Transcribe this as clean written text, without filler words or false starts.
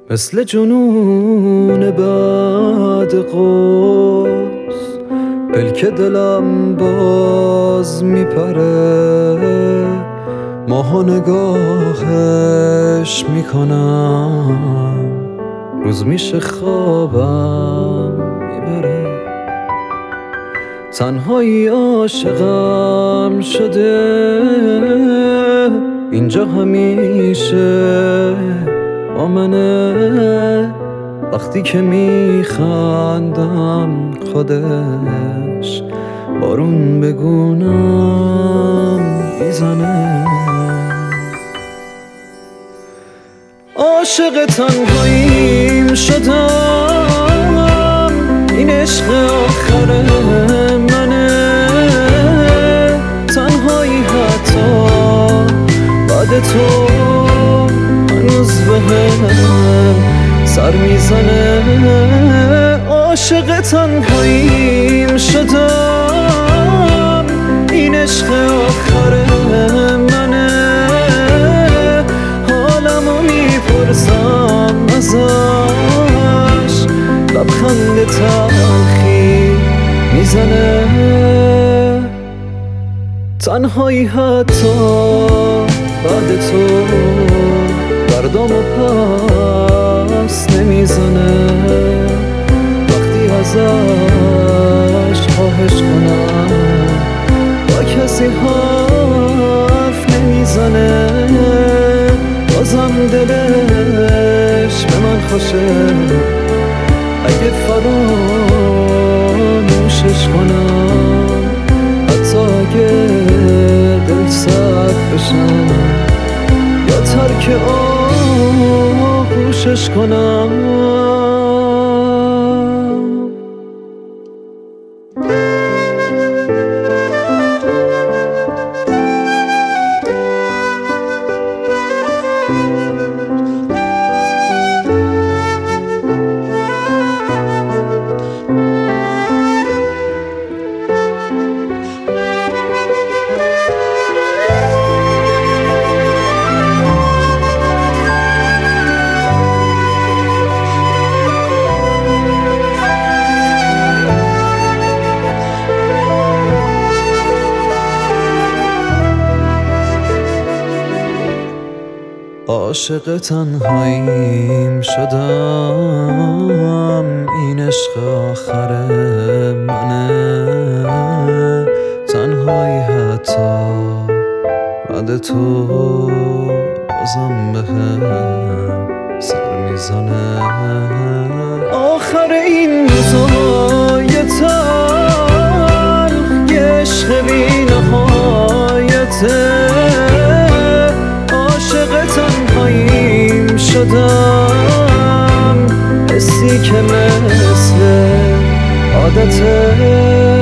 مثل جنون بعد قوس پلک دلم باز میپره، ماهو نگاهش میکنم، روز میشه خوابم میبره. تنهایی عاشقم شده، اینجا همیشه با منه. وقتی که میخندم خودش بارون بگونم میزنه. عاشق تنهاییم شدم، این عشق آخر منه. تنهایی حتی بعد تو هنوز بهم سر میزنه. عاشق تنهاییم شدم، این عشق آخر منه. حالمو میپرسم ازش، لبخند تلخی میزنه. تنهایی حتی بعد تو بردامو پس نمیزنه. وقتی ازش خواهش کنم با کسی حرف نمیزنه. بازم دلش به من خوشه، اگه فراموشش کنم، حتی اگه دل سرد بشم یا ترک آغوشش کنم. عاشق تنهاییم شدم، این عشق آخر منه. تنهایی حتی بعد تو بازم بهم سر میزنه. آخر این روزای تلخ یه عشق بی نهایته. شدم حسی که مثل عادته.